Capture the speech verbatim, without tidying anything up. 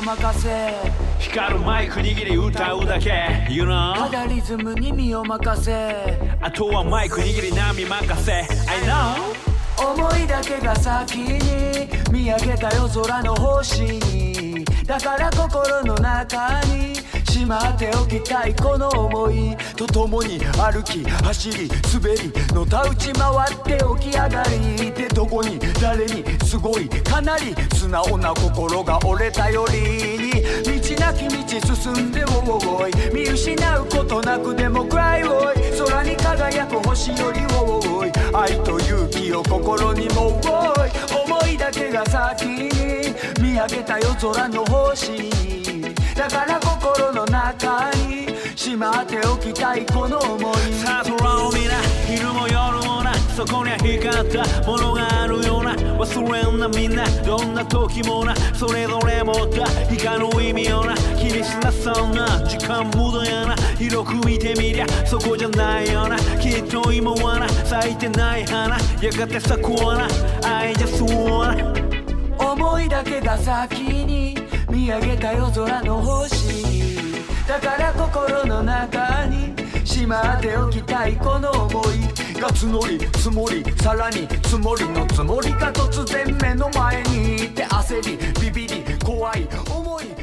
任せ光るマイク握り歌うだけ You know ただリズムに身を任せあとはマイク握り波任せ I know 思いだけが先に見上げた夜空の星にだから心の中にしまっておきたいこの思いと共に歩き走り滑りのたうち回って起き上がりでどこに誰にすごいかなり素直な心が折れたよりに道なき道進んでおおい見失うことなくでもクライおい空に輝く星よりおい愛と勇気を心にもおい思いだけが先に見上げた夜空の星にだから心の中にしまっておきたいこの思いさあ空を見な昼も夜もなそこには光ったものがあるような忘れんなみんなどんな時もなそれぞれ持った光の意味をな気にしなさんな時間無駄やな広く見てみりゃそこじゃないよなきっと今はな咲いてない花やがて咲くわな愛じゃそうな思いだけが先に見上げた夜空の星だから心の中にしまっておきたいこの思いが募り積もりさらに積もりの積もりが突然目の前にいて焦りビビり怖い思い